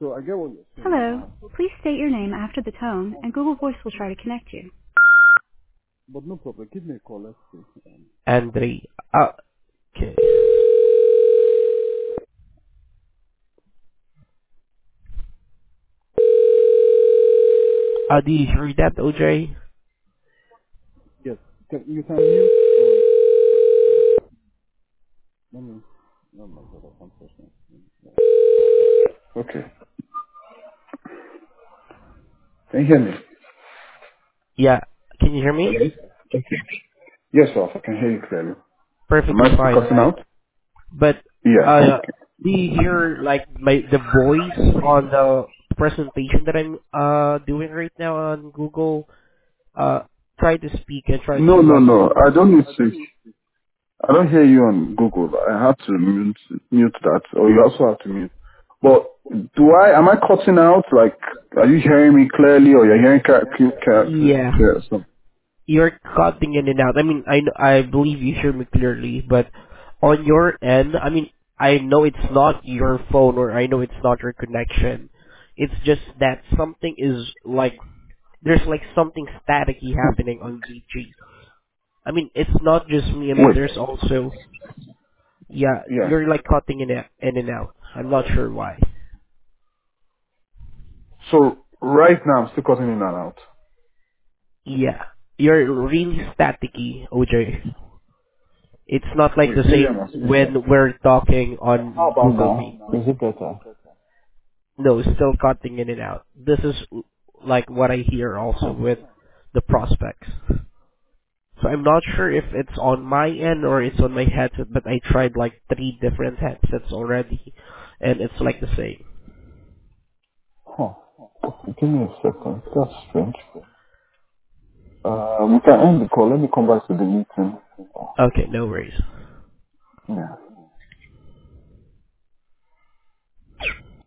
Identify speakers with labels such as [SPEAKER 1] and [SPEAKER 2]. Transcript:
[SPEAKER 1] So I get what you're saying
[SPEAKER 2] Hello.
[SPEAKER 1] now,
[SPEAKER 2] Please state your name after the tone, and Google Voice will try to connect you.
[SPEAKER 1] but no problem. Give me a call. Let's see.
[SPEAKER 3] Andre. Okay. Do you hear that, OJ?
[SPEAKER 1] Yes. You can mute. Let me. Oh my God, I can't press it. Okay. Can you hear me?
[SPEAKER 3] Yeah. Can you hear me?
[SPEAKER 1] Hello? Okay. Yes, sir. I can hear you clearly. Am
[SPEAKER 3] Perfectly
[SPEAKER 1] I still
[SPEAKER 3] fine.
[SPEAKER 1] cutting out?
[SPEAKER 3] But
[SPEAKER 1] Yeah. Okay.
[SPEAKER 3] do you hear like the voice on the presentation that I'm doing right now on Google? Uh, Try to speak and try
[SPEAKER 1] No,
[SPEAKER 3] to
[SPEAKER 1] no,
[SPEAKER 3] like.
[SPEAKER 1] no. I don't need to. I don't hear you on Google. I have to mute that, or you also have to mute. But am I cutting out? Like, are you hearing me clearly, or you're hearing
[SPEAKER 3] Yeah.
[SPEAKER 1] some?
[SPEAKER 3] You're cutting in and out. I mean, I believe you hear me clearly, but on your end, I mean, I know it's not your phone or I know it's not your connection. It's just that something is like there's like something staticky happening on VG. I mean, it's not just me. I mean,
[SPEAKER 1] Wait.
[SPEAKER 3] there's also yeah,
[SPEAKER 1] Yeah.
[SPEAKER 3] you're like cutting in and out. I'm not sure why.
[SPEAKER 1] So right now I'm still cutting in and out.
[SPEAKER 3] Yeah, you're really staticky, OJ. It's not like
[SPEAKER 1] Wait,
[SPEAKER 3] the
[SPEAKER 1] maybe I'm
[SPEAKER 3] same
[SPEAKER 1] on speaker.
[SPEAKER 3] when we're talking
[SPEAKER 1] How
[SPEAKER 3] on
[SPEAKER 1] about
[SPEAKER 3] Google Meet.
[SPEAKER 1] now? Is it better?
[SPEAKER 3] No, still cutting in and out. This is like what I hear also
[SPEAKER 1] Huh.
[SPEAKER 3] with the prospects. So I'm not sure if it's on my end or it's on my headset, but I tried like 3 different headsets already, and it's like the same.
[SPEAKER 1] Huh. Okay, give me a second. That's strange. We can end the call. Let me come back to the meeting.
[SPEAKER 3] Okay, no worries.
[SPEAKER 1] Yeah.